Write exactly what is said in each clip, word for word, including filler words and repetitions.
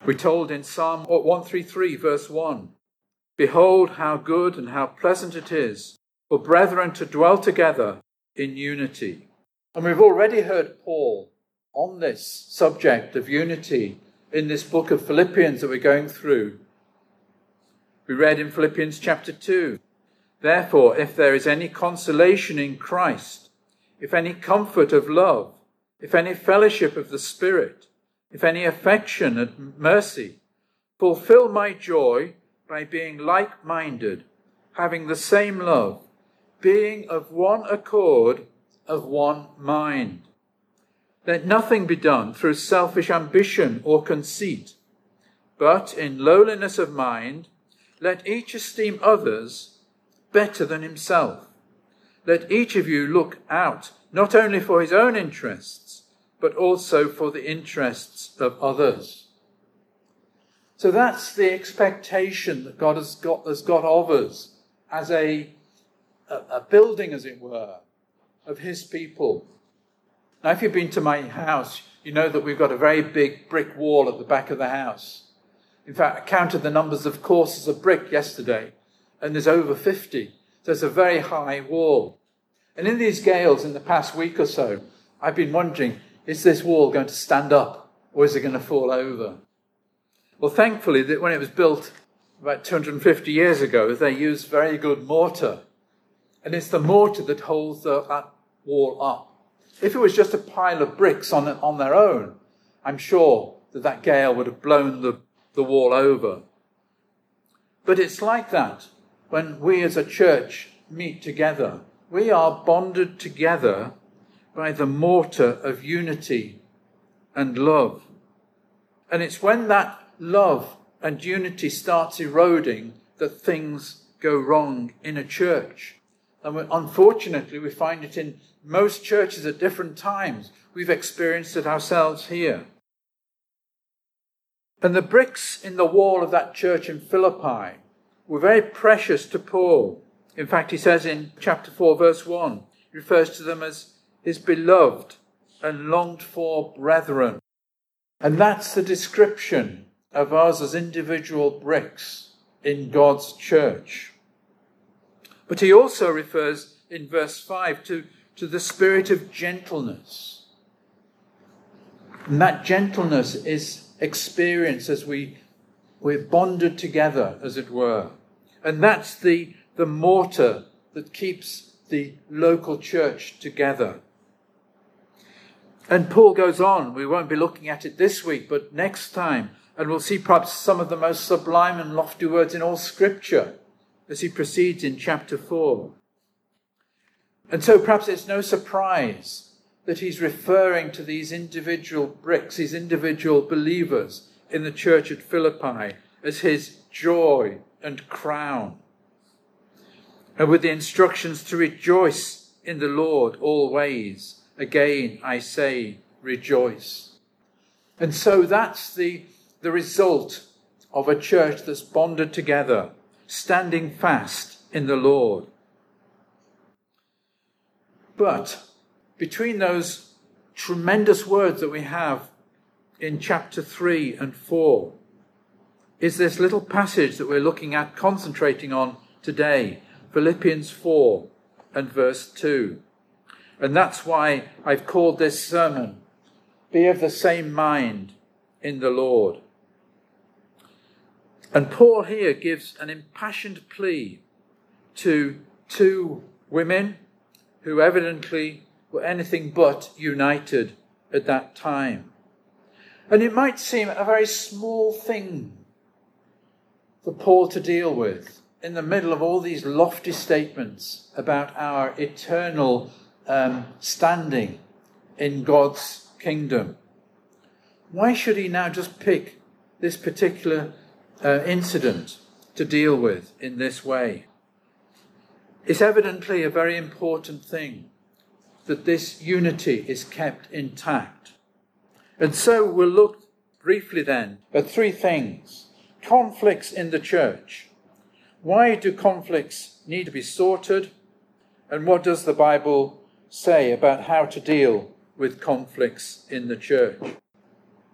We're told in Psalm one thirty-three, verse one, "Behold how good and how pleasant it is for brethren to dwell together in unity." And we've already heard Paul on this subject of unity in this book of Philippians that we're going through. We read in Philippians chapter two, "Therefore, if there is any consolation in Christ, if any comfort of love, if any fellowship of the Spirit, if any affection and mercy, fulfill my joy by being like-minded, having the same love, being of one accord, of one mind. Let nothing be done through selfish ambition or conceit, but in lowliness of mind, let each esteem others better than himself. Let each of you look out not only for his own interests, but also for the interests of others." So that's the expectation that God has got, has got of us as a, a, a building, as it were, of his people. Now, if you've been to my house, you know that we've got a very big brick wall at the back of the house. In fact, I counted the numbers of courses of brick yesterday, and there's over fifty. So it's a very high wall. And in these gales in the past week or so, I've been wondering, is this wall going to stand up or is it going to fall over? Well, thankfully, that when it was built about two hundred fifty years ago, they used very good mortar. And it's the mortar that holds the, that wall up. If it was just a pile of bricks on, on their own, I'm sure that that gale would have blown the, the wall over. But it's like that when we as a church meet together. We are bonded together by the mortar of unity and love. And it's when that love and unity starts eroding that things go wrong in a church. And we, unfortunately, we find it in most churches at different times. We've experienced it ourselves here. And the bricks in the wall of that church in Philippi were very precious to Paul. In fact, he says in chapter four, verse one, he refers to them as his beloved and longed for brethren. And that's the description of us as individual bricks in God's church. But he also refers in verse five to, to the spirit of gentleness. And that gentleness is experienced as we, we're bonded together, as it were. And that's the, the mortar that keeps the local church together. And Paul goes on, we won't be looking at it this week, but next time, and we'll see perhaps some of the most sublime and lofty words in all Scripture as he proceeds in chapter four. And so perhaps it's no surprise that he's referring to these individual bricks, these individual believers in the church at Philippi as his joy and crown. And with the instructions to rejoice in the Lord always. Again, I say, rejoice. And so that's the, the result of a church that's bonded together, standing fast in the Lord. But between those tremendous words that we have in chapter three and four is this little passage that we're looking at, concentrating on today, Philippians four and verse two. And that's why I've called this sermon, Be of the Same Mind in the Lord. And Paul here gives an impassioned plea to two women who evidently were anything but united at that time. And it might seem a very small thing for Paul to deal with in the middle of all these lofty statements about our eternal um, standing in God's kingdom. Why should he now just pick this particular uh, incident to deal with in this way? It's evidently a very important thing that this unity is kept intact. And so we'll look briefly then at three things. Conflicts in the church. Why do conflicts need to be sorted? And what does the Bible say about how to deal with conflicts in the church?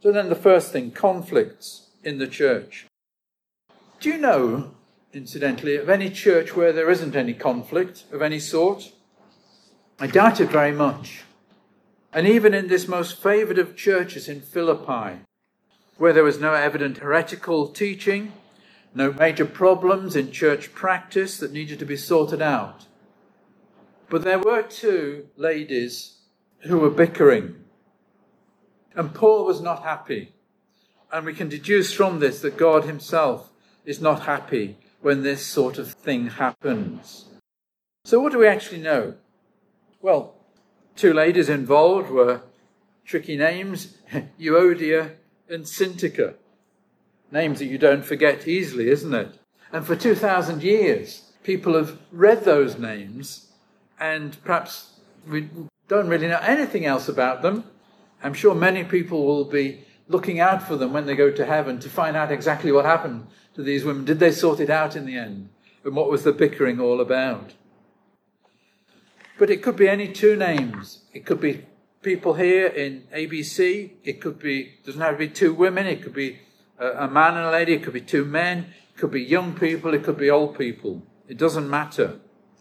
So then the first thing, conflicts in the church. Do you know, incidentally, of any church where there isn't any conflict of any sort? I doubt it very much. And even in this most favoured of churches in Philippi, where there was no evident heretical teaching, no major problems in church practice that needed to be sorted out. But there were two ladies who were bickering. And Paul was not happy. And we can deduce from this that God himself is not happy when this sort of thing happens. So what do we actually know? Well, two ladies involved were tricky names, Euodia and Syntyche. Names that you don't forget easily, isn't it? And for two thousand years, people have read those names, and perhaps we don't really know anything else about them. I'm sure many people will be looking out for them when they go to heaven to find out exactly what happened to these women. Did they sort it out in the end? And what was the bickering all about? But it could be any two names. It could be people here in A B C. It could be, doesn't have to be two women. It could be a, a man and a lady. It could be two men. It could be young people. It could be old people. It doesn't matter.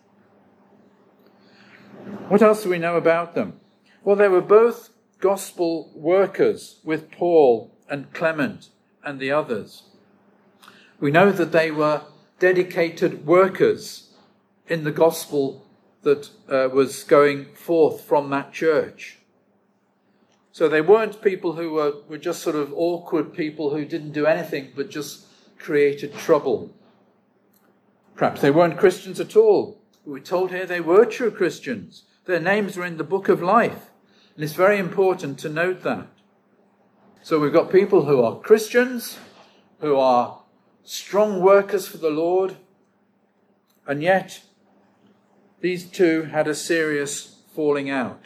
What else do we know about them? Well, they were both gospel workers with Paul and Clement and the others. We know that they were dedicated workers in the gospel that uh, was going forth from that church. So they weren't people who were, were just sort of awkward people who didn't do anything but just created trouble. Perhaps they weren't Christians at all. We're told here they were true Christians. Their names were in the book of life. And it's very important to note that. So we've got people who are Christians, who are strong workers for the Lord, and yet these two had a serious falling out.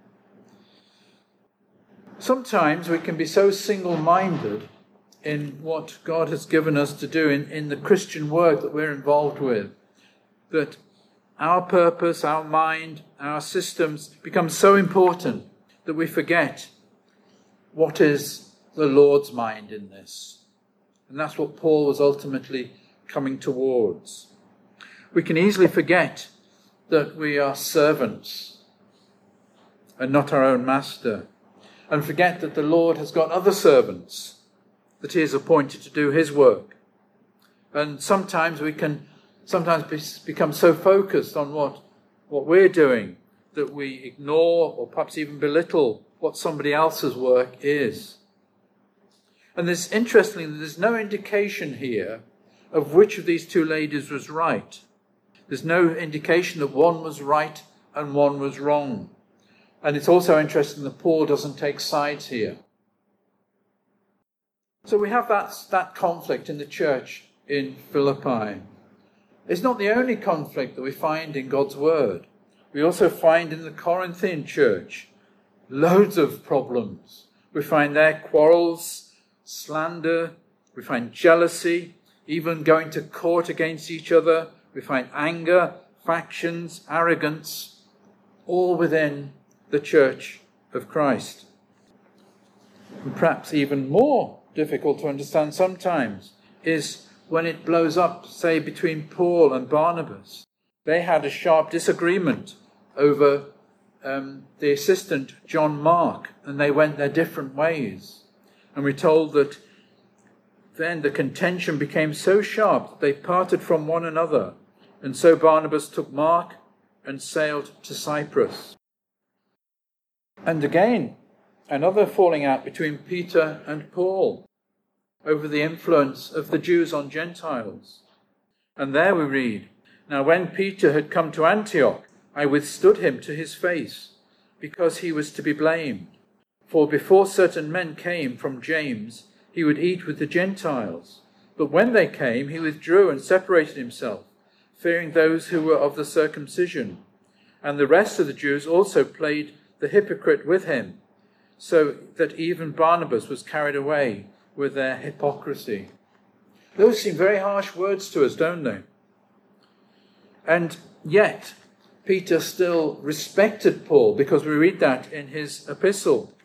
Sometimes we can be so single-minded in what God has given us to do in, in the Christian work that we're involved with, that our purpose, our mind, our systems become so important that we forget what is the Lord's mind in this. And that's what Paul was ultimately coming towards. We can easily forget that we are servants and not our own master, and forget that the Lord has got other servants that he has appointed to do his work. And sometimes we can sometimes be, become so focused on what, what we're doing that we ignore or perhaps even belittle what somebody else's work is. And there's, interestingly, there's no indication here of which of these two ladies was right. There's no indication that one was right and one was wrong. And it's also interesting that Paul doesn't take sides here. So we have that, that conflict in the church in Philippi. It's not the only conflict that we find in God's word. We also find in the Corinthian church loads of problems. We find there quarrels, slander, we find jealousy, even going to court against each other. We find anger, factions, arrogance, all within the church of Christ. And perhaps even more difficult to understand sometimes is when it blows up, say, between Paul and Barnabas. They had a sharp disagreement over um, the assistant, John Mark, and they went their different ways. And we're told that then the contention became so sharp that they parted from one another. And so Barnabas took Mark and sailed to Cyprus. And again, another falling out between Peter and Paul over the influence of the Jews on Gentiles. And there we read, "Now when Peter had come to Antioch, I withstood him to his face, because he was to be blamed. For before certain men came from James, he would eat with the Gentiles. But when they came, he withdrew and separated himself, fearing those who were of the circumcision. And the rest of the Jews also played the hypocrite with him, so that even Barnabas was carried away with their hypocrisy." Those seem very harsh words to us, don't they? And yet, Peter still respected Paul, because we read that in his epistle.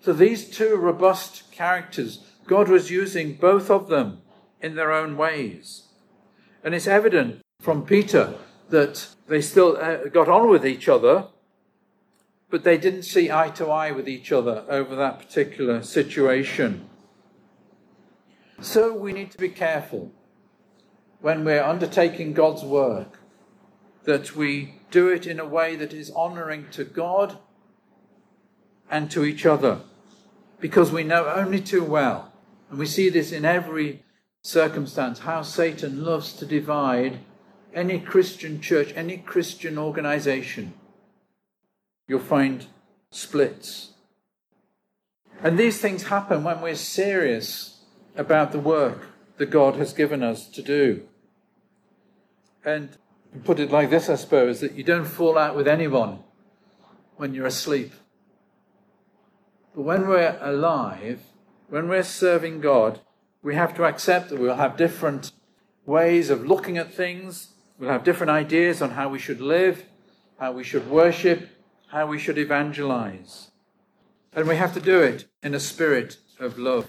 So these two robust characters, God was using both of them in their own ways. And it's evident from Peter that they still got on with each other, but they didn't see eye to eye with each other over that particular situation. So we need to be careful when we're undertaking God's work, that we do it in a way that is honouring to God and to each other, because we know only too well, and we see this in every circumstance, how Satan loves to divide any Christian church, any Christian organisation. You'll find splits. And these things happen when we're serious about the work that God has given us to do. And put it like this, I suppose, that you don't fall out with anyone when you're asleep. But when we're alive, when we're serving God, we have to accept that we'll have different ways of looking at things. We'll have different ideas on how we should live, how we should worship, how we should evangelize. And we have to do it in a spirit of love.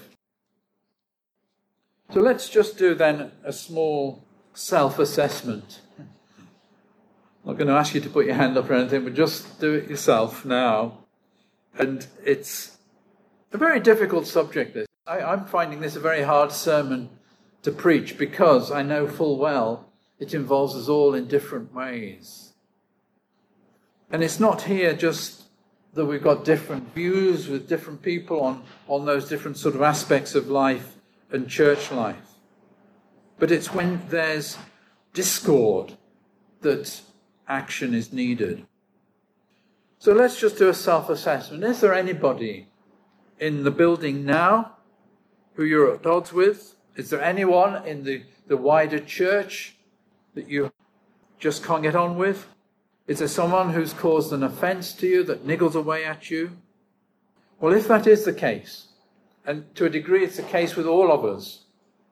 So let's just do then a small self-assessment. I'm not going to ask you to put your hand up or anything, but just do it yourself now. And it's a very difficult subject, this. I, I'm finding this a very hard sermon to preach because I know full well it involves us all in different ways. And it's not here just that we've got different views with different people on, on those different sort of aspects of life and church life. But it's when there's discord that action is needed. So let's just do a self-assessment. Is there anybody in the building now who you're at odds with? Is there anyone in the, the wider church that you just can't get on with? Is there someone who's caused an offence to you that niggles away at you? Well, if that is the case, and to a degree it's the case with all of us,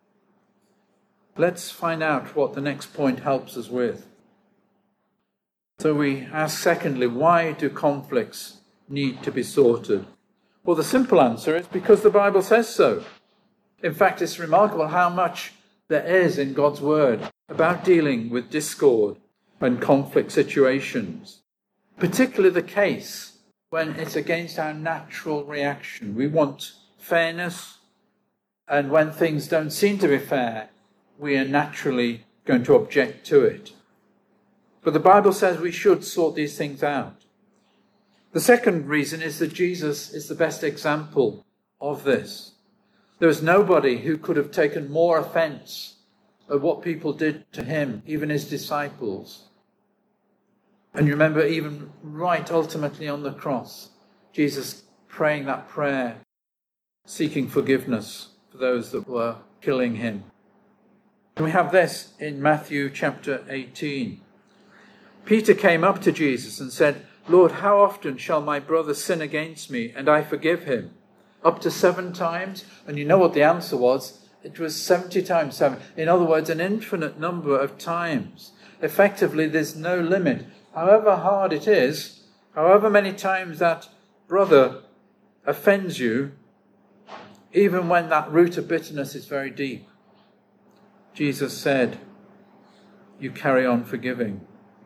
let's find out what the next point helps us with. So we ask secondly, why do conflicts need to be sorted? Well, the simple answer is because the Bible says so. In fact, it's remarkable how much there is in God's word about dealing with discord and conflict situations. Particularly the case when it's against our natural reaction. We want fairness, and when things don't seem to be fair, we are naturally going to object to it. But the Bible says we should sort these things out. The second reason is that Jesus is the best example of this. There was nobody who could have taken more offence at what people did to him, even his disciples. And you remember, even right ultimately on the cross, Jesus praying that prayer, seeking forgiveness for those that were killing him. And we have this in Matthew chapter eighteen. Peter came up to Jesus and said, Lord, how often shall my brother sin against me and I forgive him? Up to seven times? And you know what the answer was? It was seventy times seven. In other words, an infinite number of times. Effectively, there's no limit. However hard it is, however many times that brother offends you, even when that root of bitterness is very deep, Jesus said, you carry on forgiving.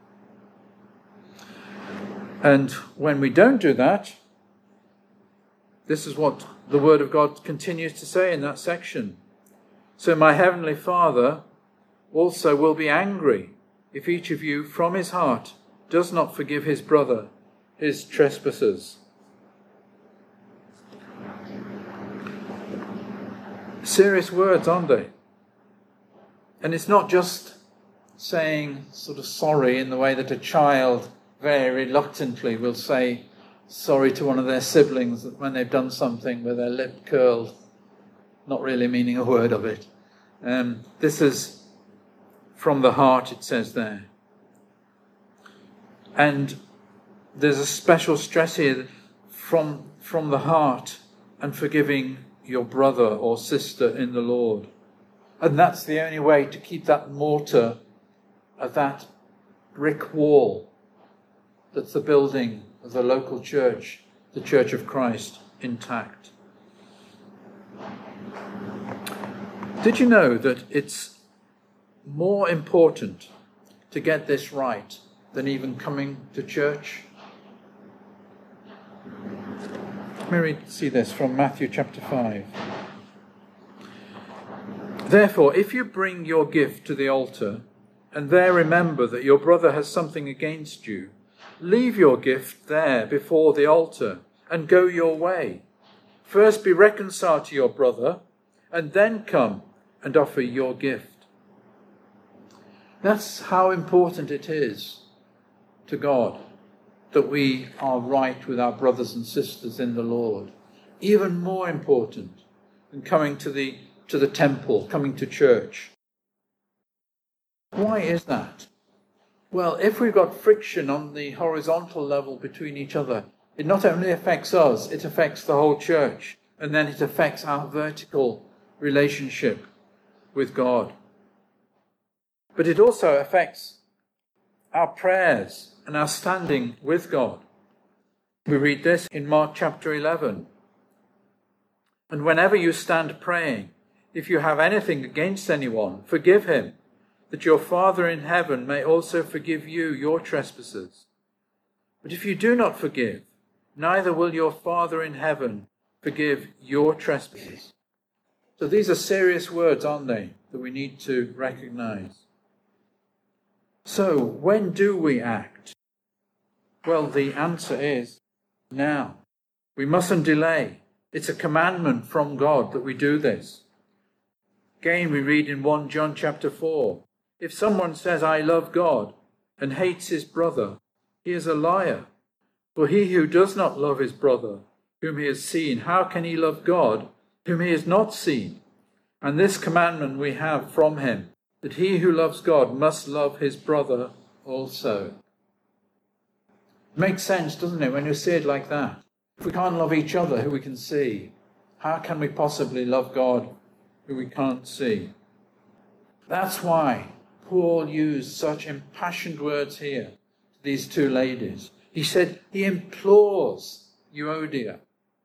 And when we don't do that, this is what the Word of God continues to say in that section. So my heavenly Father also will be angry if each of you from his heart does not forgive his brother his trespasses. Serious words, aren't they? And it's not just saying sort of sorry in the way that a child very reluctantly will say sorry to one of their siblings when they've done something with their lip curled, not really meaning a word of it. Um, this is from the heart, it says there. And there's a special stress here from, from the heart and forgiving your brother or sister in the Lord. And that's the only way to keep that mortar of that brick wall that's the building of the local church, the Church of Christ, intact. Did you know that it's more important to get this right than even coming to church? Let me read, see this from Matthew chapter five. Therefore, if you bring your gift to the altar, and there remember that your brother has something against you, leave your gift there before the altar, and go your way. First be reconciled to your brother, and then come and offer your gift. That's how important it is to God that we are right with our brothers and sisters in the Lord. Even more important than coming to the to the temple, coming to church. Why is that? Well, if we've got friction on the horizontal level between each other, it not only affects us, it affects the whole church, and then it affects our vertical relationship with God. But it also affects our prayers and our standing with God. We read this in Mark chapter eleven. And whenever you stand praying, if you have anything against anyone, forgive him, that your Father in heaven may also forgive you your trespasses. But if you do not forgive, neither will your Father in heaven forgive your trespasses. So these are serious words, aren't they, that we need to recognize. So, when do we act? Well, the answer is now. We mustn't delay. It's a commandment from God that we do this. Again, we read in First John chapter four, if someone says, I love God, and hates his brother, he is a liar. For he who does not love his brother, whom he has seen, how can he love God, whom he has not seen? And this commandment we have from him, that he who loves God must love his brother also. It makes sense, doesn't it, when you see it like that? If we can't love each other who we can see, how can we possibly love God who we can't see? That's why Paul used such impassioned words here to these two ladies. He said he implores Euodia.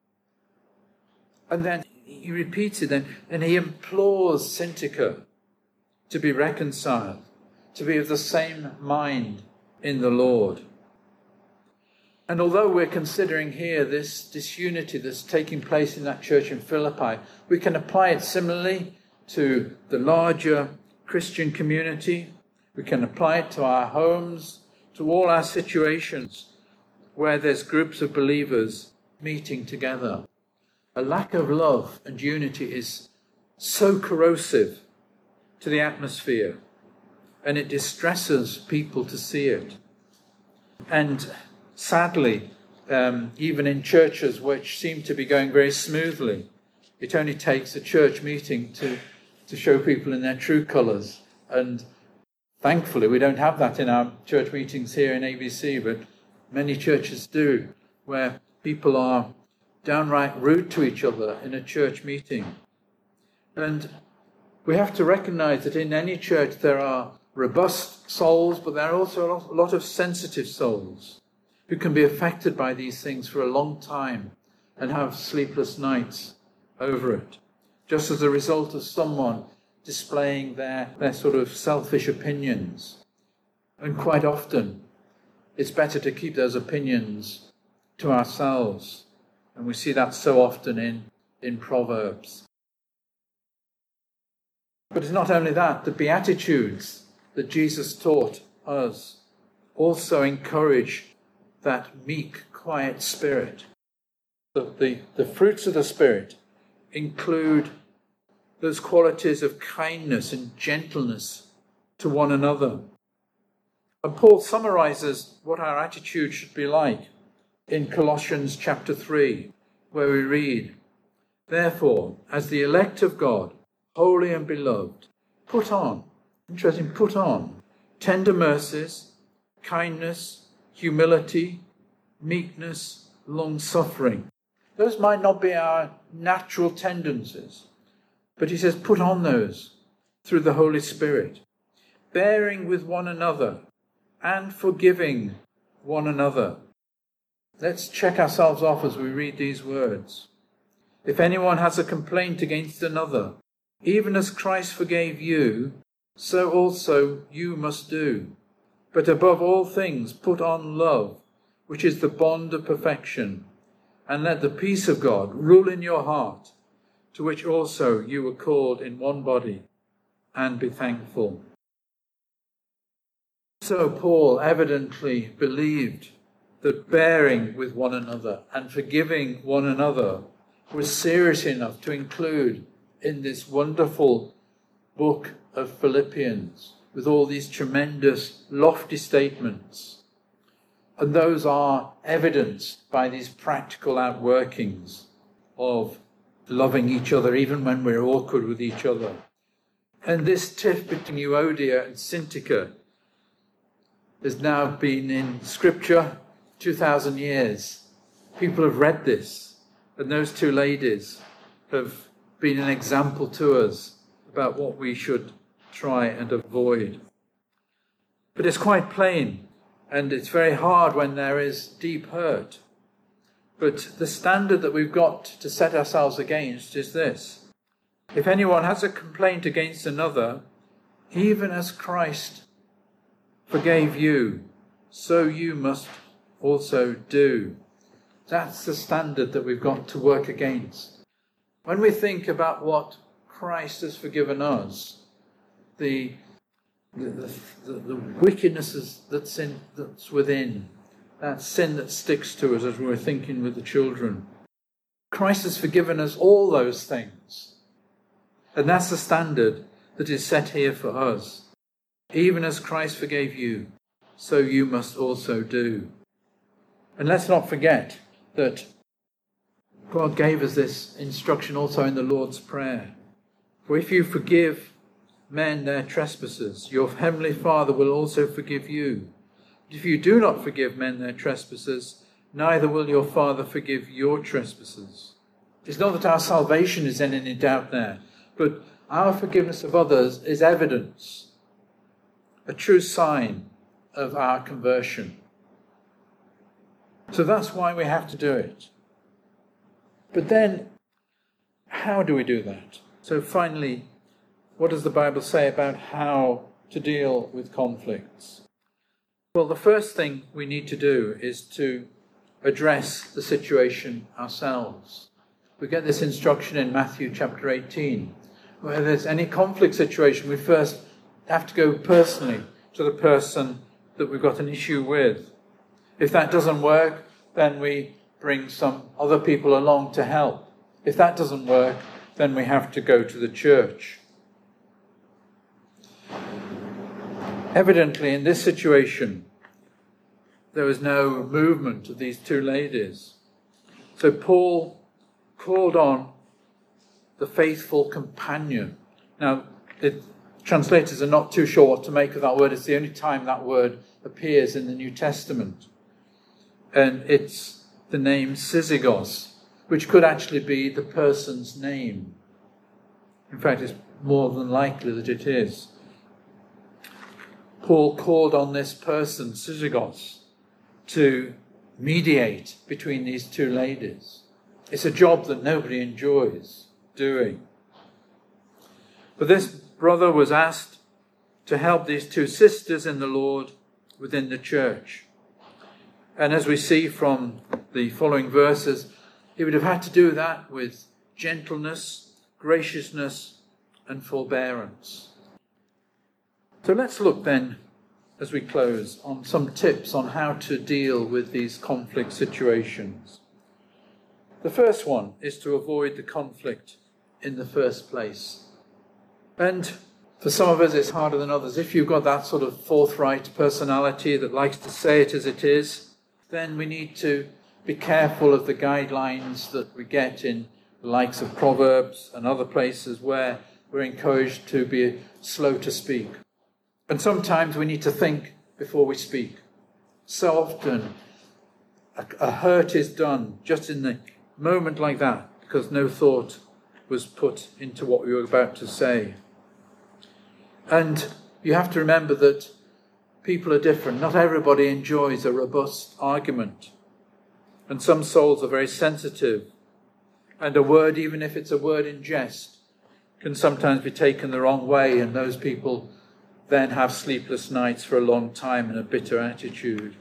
And then he repeated, and, and he implores Syntyche to be reconciled, to be of the same mind in the Lord. And although we're considering here this disunity that's taking place in that church in Philippi, we can apply it similarly to the larger Christian community. We can apply it to our homes, to all our situations where there's groups of believers meeting together. A lack of love and unity is so corrosive to the atmosphere, and it distresses people to see it. And sadly, um, even in churches which seem to be going very smoothly, it only takes a church meeting to, to show people in their true colours. And thankfully, we don't have that in our church meetings here in A B C, but many churches do, where people are downright rude to each other in a church meeting. And we have to recognise that in any church there are robust souls, but there are also a lot of sensitive souls who can be affected by these things for a long time and have sleepless nights over it, just as a result of someone displaying their, their sort of selfish opinions. And quite often, it's better to keep those opinions to ourselves. And we see that so often in, in Proverbs. But it's not only that, the Beatitudes that Jesus taught us also encourage that meek, quiet spirit. The, the, the fruits of the Spirit include those qualities of kindness and gentleness to one another. And Paul summarizes what our attitude should be like in Colossians chapter three, where we read, therefore, as the elect of God, holy and beloved, put on, interesting, put on tender mercies, kindness, humility, meekness, long-suffering. Those might not be our natural tendencies, but he says put on those through the Holy Spirit, bearing with one another and forgiving one another. let's check ourselves off as we read these words. If anyone has a complaint against another, even as Christ forgave you, so also you must do. But above all things, put on love, which is the bond of perfection, and let the peace of God rule in your heart, to which also you were called in one body, and be thankful. So Paul evidently believed that bearing with one another and forgiving one another was serious enough to include in this wonderful book of Philippians, with all these tremendous, lofty statements. And those are evidenced by these practical outworkings of loving each other, even when we're awkward with each other. And this tiff between Euodia and Syntyche has now been in Scripture two thousand years. People have read this, and those two ladies have been an example to us about what we should try and avoid. But it's quite plain, and it's very hard when there is deep hurt. But the standard that we've got to set ourselves against is this: if anyone has a complaint against another, even as Christ forgave you, so you must also do. That's the standard that we've got to work against. When we think about what Christ has forgiven us, the the, the, the wickedness that's, in, that's within, that sin that sticks to us, as we were thinking with the children. Christ has forgiven us all those things. And that's the standard that is set here for us. Even as Christ forgave you, so you must also do. And let's not forget that God gave us this instruction also in the Lord's Prayer. For if you forgive men their trespasses, your heavenly Father will also forgive you. But if you do not forgive men their trespasses, neither will your Father forgive your trespasses. It's not that our salvation is in any doubt there, but our forgiveness of others is evidence, a true sign of our conversion. So that's why we have to do it. But then, how do we do that? So finally, what does the Bible say about how to deal with conflicts? Well, the first thing we need to do is to address the situation ourselves. We get this instruction in Matthew chapter eighteen. Where there's any conflict situation, we first have to go personally to the person that we've got an issue with. If that doesn't work, then we bring some other people along to help. If that doesn't work, then we have to go to the church. Evidently, in this situation, there was no movement of these two ladies. So Paul called on the faithful companion. Now, the translators are not too sure what to make of that word. It's the only time that word appears in the New Testament. And it's the name Syzygos, which could actually be the person's name. In fact, it's more than likely that it is. Paul called on this person, Syzygos, to mediate between these two ladies. It's a job that nobody enjoys doing. But this brother was asked to help these two sisters in the Lord within the church. And as we see from the following verses, he would have had to do that with gentleness, graciousness, and forbearance. So let's look then, as we close, on some tips on how to deal with these conflict situations. The first one is to avoid the conflict in the first place. And for some of us, it's harder than others. If you've got that sort of forthright personality that likes to say it as it is, then we need to be careful of the guidelines that we get in the likes of Proverbs and other places where we're encouraged to be slow to speak. And sometimes we need to think before we speak. So often, a, a hurt is done just in the moment like that because no thought was put into what we were about to say. And you have to remember that people are different. Not everybody enjoys a robust argument. And some souls are very sensitive. And a word, even if it's a word in jest, can sometimes be taken the wrong way, and those people then have sleepless nights for a long time and a bitter attitude.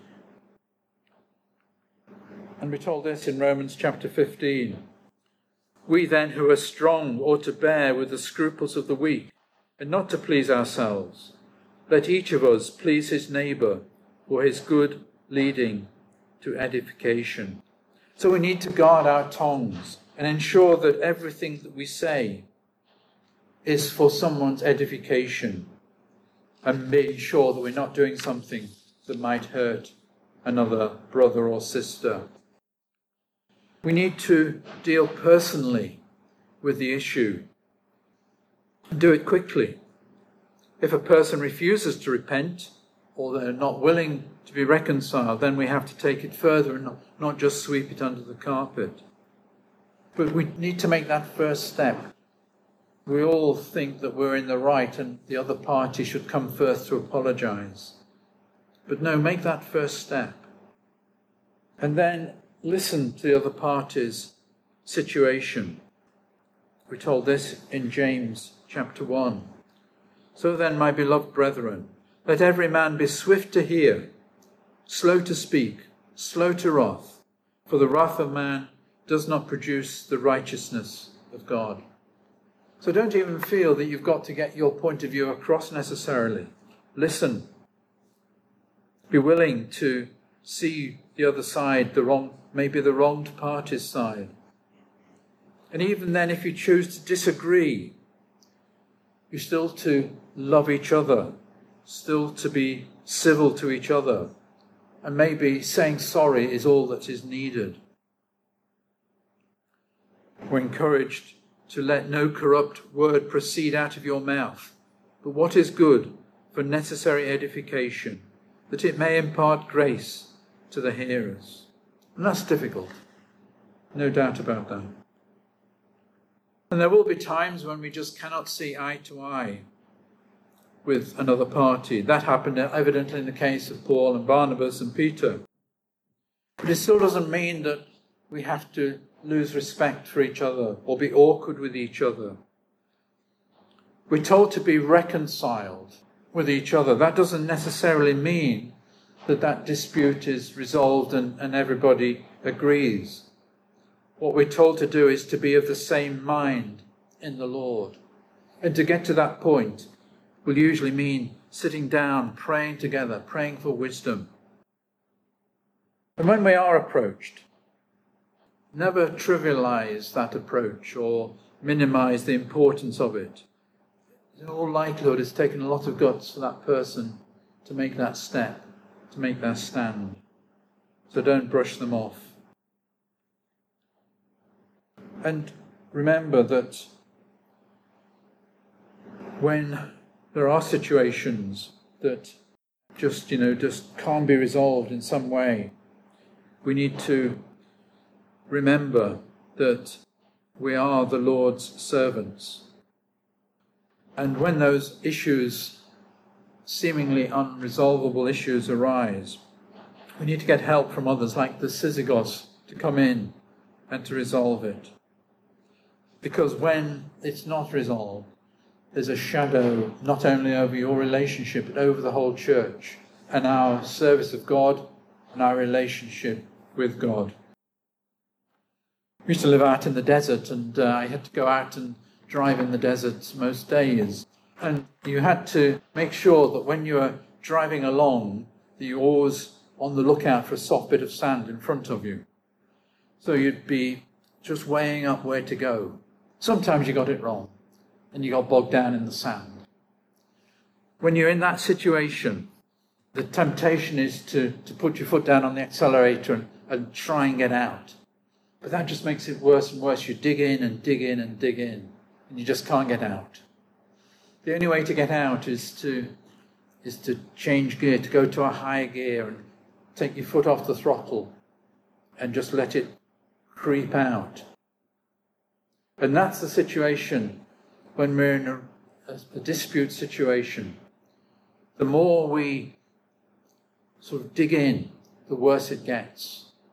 And we're told this in Romans chapter fifteen. We then who are strong ought to bear with the scruples of the weak, and not to please ourselves. Let each of us please his neighbour for his good leading to edification. So we need to guard our tongues and ensure that everything that we say is for someone's edification, and being sure that we're not doing something that might hurt another brother or sister. We need to deal personally with the issue and do it quickly. If a person refuses to repent or they're not willing to be reconciled, then we have to take it further and not, not just sweep it under the carpet. But we need to make that first step. We all think that we're in the right and the other party should come first to apologize. But no, make that first step. And then listen to the other party's situation. We're told this in James chapter one. So then, my beloved brethren, let every man be swift to hear, slow to speak, slow to wrath, for the wrath of man does not produce the righteousness of God. So don't even feel that you've got to get your point of view across necessarily. Listen. Be willing to see the other side, the wrong, maybe the wronged party's side. And even then, if you choose to disagree, you're still to love each other, still to be civil to each other, and maybe saying sorry is all that is needed. We're encouraged to let no corrupt word proceed out of your mouth, but what is good for necessary edification, that it may impart grace to the hearers. And that's difficult, no doubt about that. And there will be times when we just cannot see eye to eye with another party. That happened evidently in the case of Paul and Barnabas and Peter. But it still doesn't mean that we have to lose respect for each other or be awkward with each other. We're told to be reconciled with each other. That doesn't necessarily mean that that dispute is resolved and, and everybody agrees. What we're told to do is to be of the same mind in the Lord. And to get to that point will usually mean sitting down, praying together, praying for wisdom. And when we are approached, never trivialize that approach or minimize the importance of it. In all likelihood, it's taken a lot of guts for that person to make that step, to make that stand. So don't brush them off. And remember that when there are situations that just, you know, just can't be resolved in some way, we need to remember that we are the Lord's servants. And when those issues, seemingly unresolvable issues, arise, we need to get help from others like the Syzygus to come in and to resolve it. Because when it's not resolved, there's a shadow not only over your relationship, but over the whole church and our service of God and our relationship with God. We used to live out in the desert, and uh, I had to go out and drive in the desert most days. And you had to make sure that when you were driving along, that you were always on the lookout for a soft bit of sand in front of you. So you'd be just weighing up where to go. Sometimes you got it wrong, and you got bogged down in the sand. When you're in that situation, the temptation is to, to put your foot down on the accelerator and, and try and get out. But that just makes it worse and worse. You dig in and dig in and dig in, and you just can't get out. The only way to get out is to is to change gear, to go to a higher gear and take your foot off the throttle and just let it creep out. And that's the situation when we're in a, a, a dispute situation. The more we sort of dig in, the worse it gets.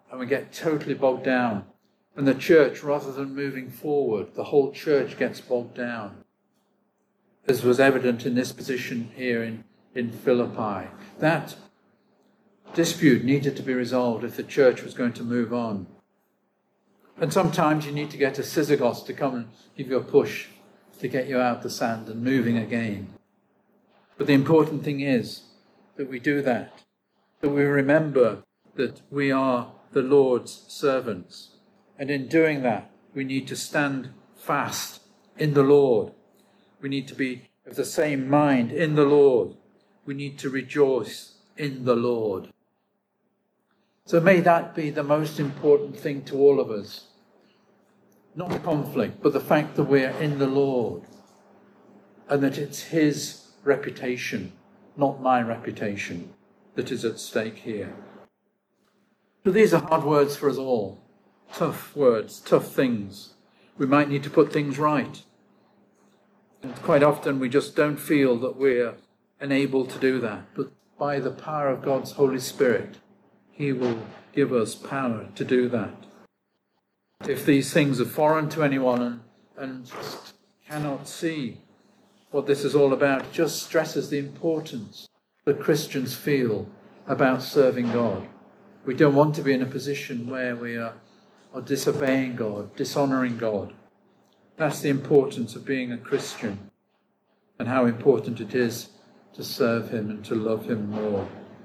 and we get totally bogged down. And the church, rather than moving forward, the whole church gets bogged down, as was evident in this position here in, in Philippi. That dispute needed to be resolved if the church was going to move on. And sometimes you need to get a syzygos to come and give you a push to get you out the sand and moving again. But the important thing is that we do that, that we remember that we are the Lord's servants. And in doing that, we need to stand fast in the Lord. We need to be of the same mind in the Lord. We need to rejoice in the Lord. So may that be the most important thing to all of us. Not the conflict, but the fact that we're in the Lord. And that it's his reputation, not my reputation, that is at stake here. So these are hard words for us all. Tough words, tough things. We might need to put things right. And quite often we just don't feel that we're enabled to do that. But by the power of God's Holy Spirit, he will give us power to do that. If these things are foreign to anyone and, and just cannot see what this is all about, it just stresses the importance that Christians feel about serving God. We don't want to be in a position where we are, are disobeying God, dishonouring God. That's the importance of being a Christian and how important it is to serve him and to love him more.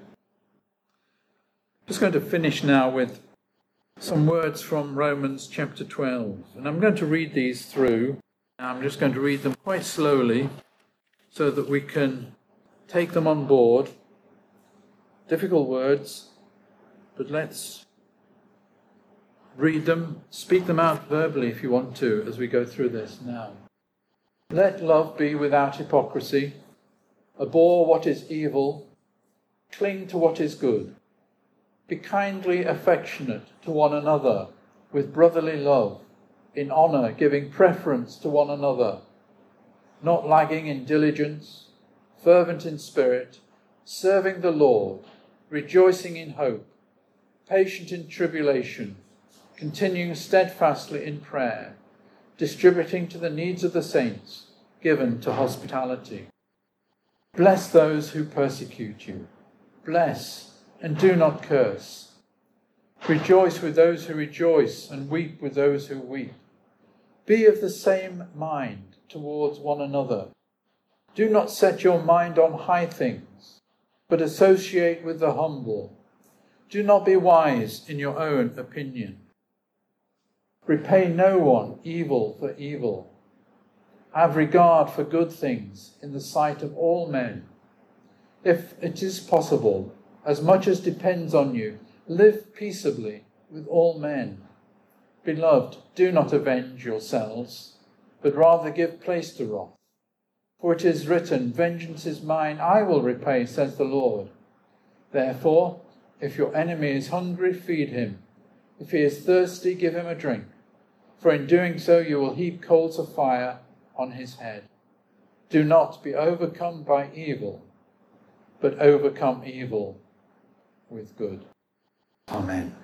Just going to finish now with some words from Romans chapter twelve. And I'm going to read these through. I'm just going to read them quite slowly so that we can take them on board. Difficult words, but let's read them, speak them out verbally if you want to as we go through this now. Let love be without hypocrisy. Abhor what is evil. Cling to what is good. Be kindly affectionate to one another with brotherly love, in honour giving preference to one another, not lagging in diligence, fervent in spirit, serving the Lord, rejoicing in hope, patient in tribulation, continuing steadfastly in prayer, distributing to the needs of the saints, given to hospitality. Bless those who persecute you. Bless and do not curse. Rejoice with those who rejoice and weep with those who weep. Be of the same mind towards one another. Do not set your mind on high things, but associate with the humble. Do not be wise in your own opinion. Repay no one evil for evil. Have regard for good things in the sight of all men. If it is possible, as much as depends on you, live peaceably with all men. Beloved, do not avenge yourselves, but rather give place to wrath. For it is written, vengeance is mine, I will repay, says the Lord. Therefore, if your enemy is hungry, feed him. If he is thirsty, give him a drink. For in doing so you will heap coals of fire on his head. Do not be overcome by evil, but overcome evil with good. Amen.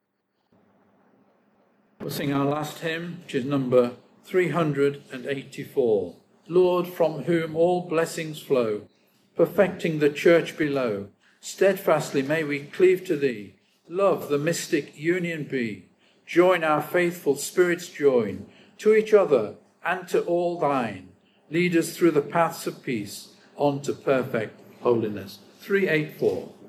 We'll sing our last hymn, which is number three hundred eighty-four. Lord, from whom all blessings flow, perfecting the church below, steadfastly may we cleave to thee. Love the mystic union be. Join our faithful spirits join to each other and to all thine. Lead us through the paths of peace on to perfect holiness. three eighty-four.